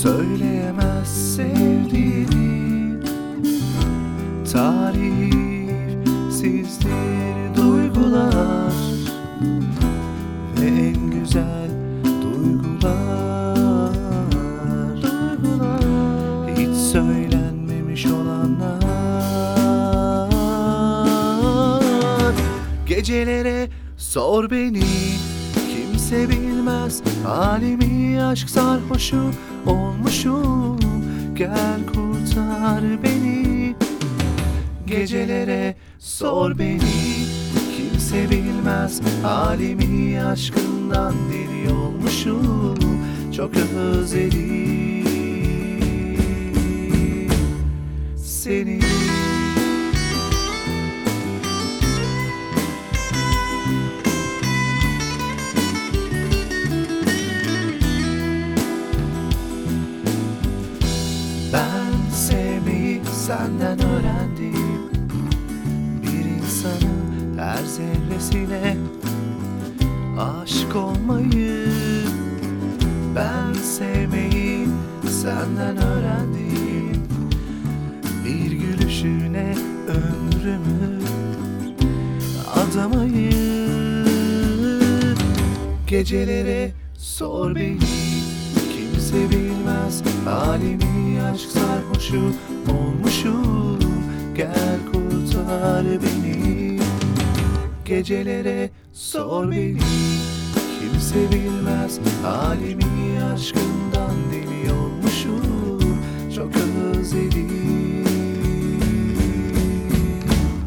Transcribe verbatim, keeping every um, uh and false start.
söyleyemez sevdiğini. Tarifsizdir duygular ve en güzel duygular, duygular hiç söylenmemiş olanlar. Gecelere sor beni, kimse bilmez halimi, aşk sarhoşu olmuşum, gel kurtar beni. Gecelere sor beni, kimse bilmez halimi, aşkından deli olmuşum, çok özledim seni. Ben sevmeyi senden öğrendim, bir insanın her zerresine aşık olmayı. Ben sevmeyi senden öğrendim, bir gülüşüne ömrümü adamayı. Gecelere sor beni, kimse bilmez halimi, aşk sarhoşu olmuşum, gel kurtar beni. Gecelere sor beni, kimse bilmez halimi, aşkından deli olmuşum, çok özledim